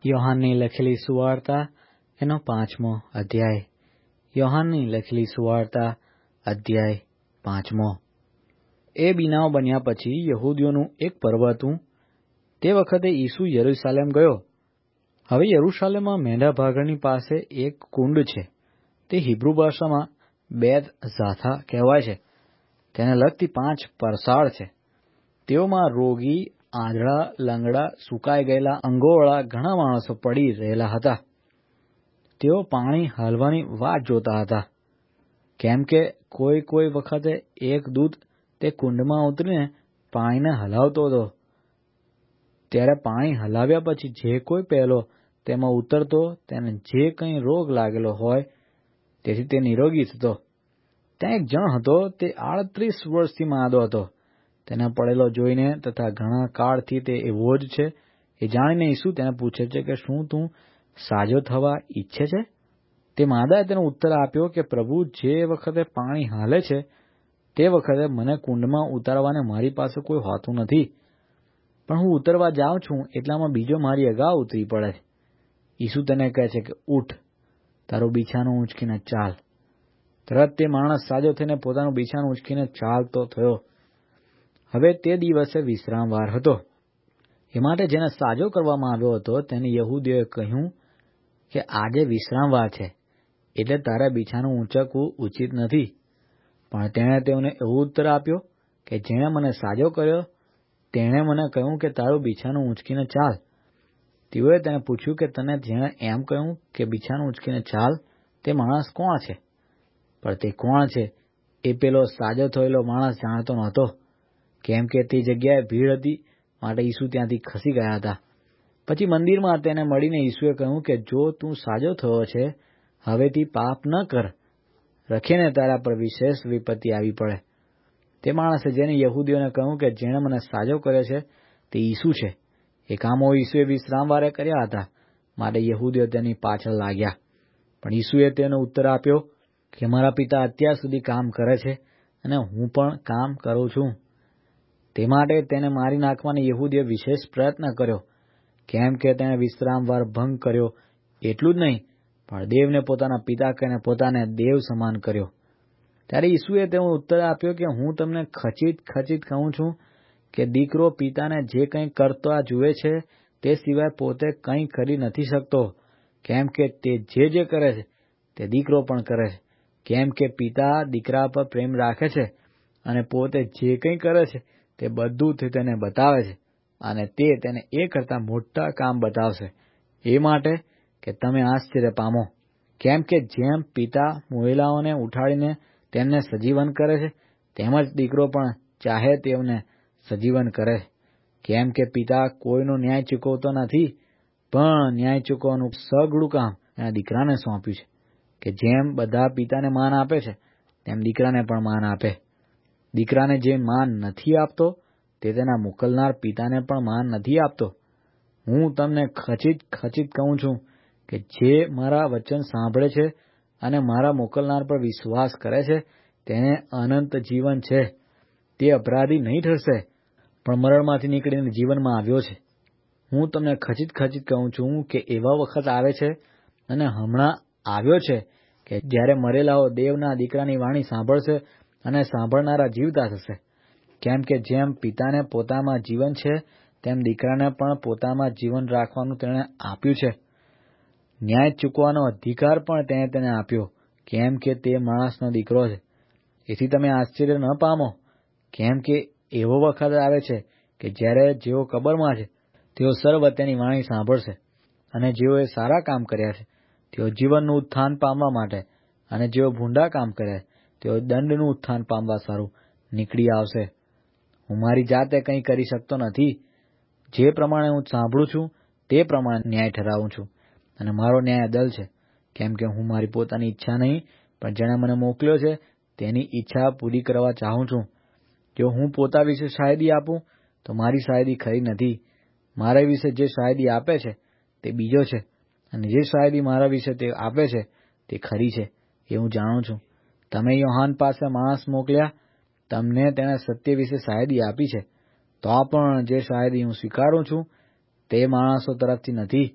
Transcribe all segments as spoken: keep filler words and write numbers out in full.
યોહાનની લખેલી સુવાર્તા એનો પાંચમો અધ્યાય. યોહાનની લખેલી સુવાર્તા અધ્યાય પાંચમો. એ બનાવ બન્યા પછી યહૂદીઓનું એક પર્વ હતું. તે વખતે ઈસુ યરૂશાલેમ ગયો. હવે યરૂશાલેમમાં મેંઢા ભાગરની પાસે એક કુંડ છે. તે હિબ્રુ ભાષામાં બેત ઝાથા કહેવાય છે. તેને લગતી પાંચ પરસાળ છે. તેઓમાં રોગી, આંધળા, લંગડા, સુકાઈ ગયેલા અંગોવાળા ઘણા માણસો પડી રહેલા હતા. તેઓ પાણી હાલવાની વાટ જોતા હતા, કેમ કે કોઈ કોઈ વખતે એક દૂત તે કુંડમાં ઉતરીને પાણીને હલાવતો હતો. ત્યારે પાણી હલાવ્યા પછી જે કોઈ પહેલો તેમાં ઉતરતો તેને જે કંઈ રોગ લાગેલો હોય તેથી તે નિરોગી થતો. ત્યાં એક જણ હતો, તે આડત્રીસ વર્ષથી માંદો હતો. તેને પડેલો જોઈને તથા ઘણા કાળથી તે એવો જ છે એ જાણીને ઈસુ તેને પૂછે છે કે શું તું સાજો થવા ઈચ્છે છે? તે માદાએ તેનો ઉત્તર આપ્યો કે પ્રભુ, જે વખતે પાણી હાલે છે તે વખતે મને કુંડમાં ઉતારવાને મારી પાસે કોઈ હોતું નથી, પણ હું ઉતરવા જાઉં છું એટલામાં બીજો મારી અગાઉ ઉતરી પડે છે. ઈસુ તેને કહે છે કે ઉઠ, તારું બિછાનું ઊંચકીને ચાલ. તરત તે માણસ સાજો થઈને પોતાનું બિછાનું ઊંચકીને ચાલતો થયો. હવે તે દિવસે વિશ્રામવાર હતો. એ માટે જેને સાજો કરવામાં આવ્યો હતો તેને યહૂદીઓએ કહ્યું કે આજે વિશ્રામવાર છે, એટલે તારે બિછાનું ઊંચકવું ઉચિત નથી. પણ તેણે તેમને એવો ઉત્તર આપ્યો કે જેણે મને સાજો કર્યો તેણે મને કહ્યું કે તારું બિછાનું ઊંચકીને ચાલ. તેઓએ તેને પૂછ્યું કે તને જેણે એમ કહ્યું કે બિછાનું ઊંચકીને ચાલ તે માણસ કોણ છે? પણ તે કોણ છે એ પેલો સાજો થયેલો માણસ જાણતો નહોતો, કેમ કે તે જગ્યાએ ભીડ હતી, માટે ઈસુ ત્યાંથી ખસી ગયા હતા. પછી મંદિરમાં તેને મળીને ઈસુએ કહ્યું કે જો તું સાજો થયો છે, હવેથી પાપ ન કર, રખીને તારા પર વિશેષ વિપત્તિ આવી પડે. તે માણસે જેને યહૂદીઓને કહ્યું કે જેણે મને સાજો કર્યો છે તે ઈસુ છે. એ કામો ઈસુએ વિશ્રામવારે કર્યા હતા, માટે યહૂદીઓ તેની પાછળ લાગ્યા. પણ ઈસુએ તેનો ઉત્તર આપ્યો કે મારા પિતા અત્યાર સુધી કામ કરે છે અને હું પણ કામ કરું છું. તે માટે તેને મારી નાખવાનો યહૂદીએ વિશેષ પ્રયત્ન કર્યો, કેમ કે તેણે વિશ્રામવાર ભંગ કર્યો. એટલું જ નહીં, પણ દેવને પોતાના પિતા કહીને પોતાને દેવ સમાન કર્યો. ત્યારે ઈસુએ તેનો ઉત્તર આપ્યો કે હું તમને ખચિત ખચિત કહું છું કે દીકરો પિતાને જે કંઈ કરતા જુએ છે તે સિવાય પોતે કંઈ કરી નથી શકતો, કેમ કે તે જે જે કરે છે તે દીકરો પણ કરે છે. કેમ કે પિતા દીકરા પર પ્રેમ રાખે છે અને પોતે જે કંઈ કરે છે તે બધું તે તેને બતાવે છે, અને તે તેને એ કરતાં મોટા કામ બતાવશે, એ માટે કે તમે આશ્ચર્ય પામો. કેમ કે જેમ પિતા મોયેલાઓને ઉઠાડીને તેમને સજીવન કરે છે, તેમજ દીકરો પણ ચાહે તેમને સજીવન કરે છે. કેમ કે પિતા કોઈનો ન્યાય ચૂકવતો નથી, પણ ન્યાય ચૂકવવાનું સઘળું કામ એના દીકરાને સોંપ્યું છે, કે જેમ બધા પિતાને માન આપે છે તેમ દીકરાને પણ માન આપે. દીકરાને જે માન નથી આપતો તે તેના મોકલનાર પિતાને પણ માન નથી આપતો. હું તમને ખચિત ખચિત કહું છું કે જે મારા વચન સાંભળે છે અને મારા મોકલનાર પર વિશ્વાસ કરે છે તેને અનંત જીવન છે. તે અપરાધી નહીં ઠરશે, પણ મરણમાંથી નીકળીને જીવનમાં આવ્યો છે. હું તમને ખચિત ખચિત કહું છું કે એવા વખત આવે છે અને હમણાં આવ્યો છે કે જ્યારે મરેલાઓ દેવના દીકરાની વાણી સાંભળશે અને સાંભળનારા જીવતા થશે. કેમ કે જેમ પિતાને પોતામાં જીવન છે તેમ દીકરાને પણ પોતામાં જીવન રાખવાનું તેણે આપ્યું છે. ન્યાય ચૂકવાનો અધિકાર પણ તેણે તેને આપ્યો, કેમ કે તે માણસનો દીકરો છે. એથી તમે આશ્ચર્ય ન પામો, કેમ કે એવો વખત આવે છે કે જ્યારે જેઓ કબરમાં છે તેઓ સર્વ તેની વાણી સાંભળશે, અને જેઓએ સારા કામ કર્યા છે તેઓ જીવનનું ઉત્થાન પામવા માટે, અને જેઓ ભૂંડા કામ કર્યા તેઓ દંડનું ઉત્થાન પામવા સારું નીકળી આવશે. હું મારી જાતે કંઈ કરી શકતો નથી. જે પ્રમાણે હું સાંભળું છું તે પ્રમાણે ન્યાય ઠરાવું છું, અને મારો ન્યાય અદલ છે. કેમ કે હું મારી પોતાની ઈચ્છા નહીં, પણ જેણે મને મોકલ્યો છે તેની ઈચ્છા પૂરી કરવા ચાહું છું. જો હું પોતા વિશે શાયદી આપું તો મારી શાયદી ખરી નથી. મારા વિશે જે શાયદી આપે છે તે બીજો છે, અને જે શાયદી મારા વિશે તે આપે છે તે ખરી છે, એ હું જાણું છું. તમે યોહાન પાસે માણસ મોકલ્યા, તમને તેણે સત્ય વિશે શાયદી આપી છે. તો પણ જે શાયદી હું સ્વીકારું છું તે માણસો તરફથી નથી,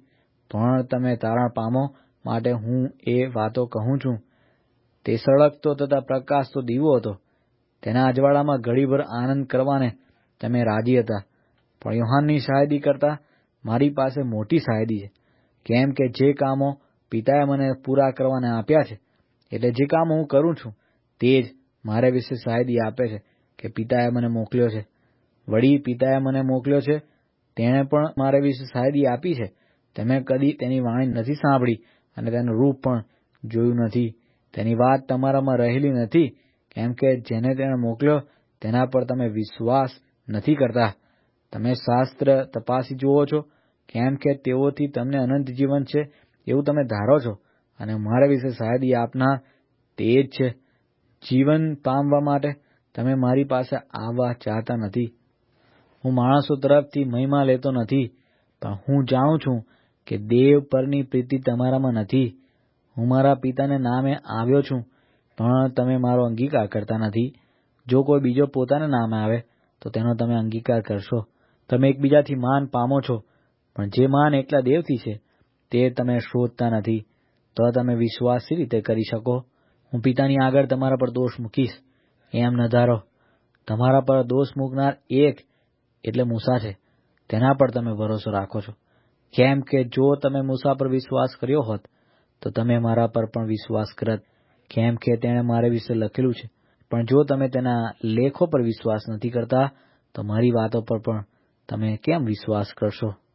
પણ તમે તારણ પામો માટે હું એ વાતો કહું છું. તે સળગતો તથા પ્રકાશતો દીવો હતો. તેના અજવાળામાં ઘડીભર આનંદ કરવાને તમે રાજી હતા. પણ યોહાનની શાયદી કરતાં મારી પાસે મોટી શાયદી છે, કેમ કે જે કામો પિતાએ મને પૂરા કરવાને આપ્યા છે, એટલે જે કામો હું કરું છું તે જ મારે વિશે શાયદી આપે છે કે પિતાએ મને મોકલ્યો છે. વળી પિતાએ મને મોકલ્યો છે તેણે પણ મારે વિશે શાયદી આપી છે. તમે કદી તેની વાણી નથી સાંભળી અને તેનું રૂપ પણ જોયું નથી. તેની વાત તમારામાં રહેલી નથી, કેમ કે જેને તેણે મોકલ્યો તેના પર તમે વિશ્વાસ નથી કરતા. તમે શાસ્ત્ર તપાસી જુઓ છો, કેમ કે તેઓથી તમને અનંત જીવન છે એવું તમે ધારો છો, અને મારા વિશે શાયદી આપનાર તે જ છે. જીવન પામવા માટે તમે મારી પાસે આવવા ચાહતા નથી. હું માણસો તરફથી મહિમા લેતો નથી, પણ હું જાણું છું કે દેવ પરની પ્રીતિ તમારામાં નથી. હું મારા પિતાને નામે આવ્યો છું, પણ તમે મારો અંગીકાર કરતા નથી. જો કોઈ બીજો પોતાના નામે આવે તો તેનો તમે અંગીકાર કરશો. તમે એકબીજાથી માન પામો છો, પણ જે માન એકલા દેવથી છે તે તમે શોધતા નથી, તો તમે વિશ્વાસ શી રીતે કરી શકો? હું પિતાની આગળ તમારા પર દોષ મૂકીશ એમ ન ધારો. તમારા પર દોષ મૂકનાર એક એટલે મૂસા છે, તેના પર તમે ભરોસો રાખો છો. કેમ કે જો તમે મૂસા પર વિશ્વાસ કર્યો હોત તો તમે મારા પર પણ વિશ્વાસ કરત, કેમ કે તેણે મારે વિશે લખેલું છે. પણ જો તમે તેના લેખો પર વિશ્વાસ નથી કરતા તો મારી વાતો પર પણ તમે કેમ વિશ્વાસ કરશો?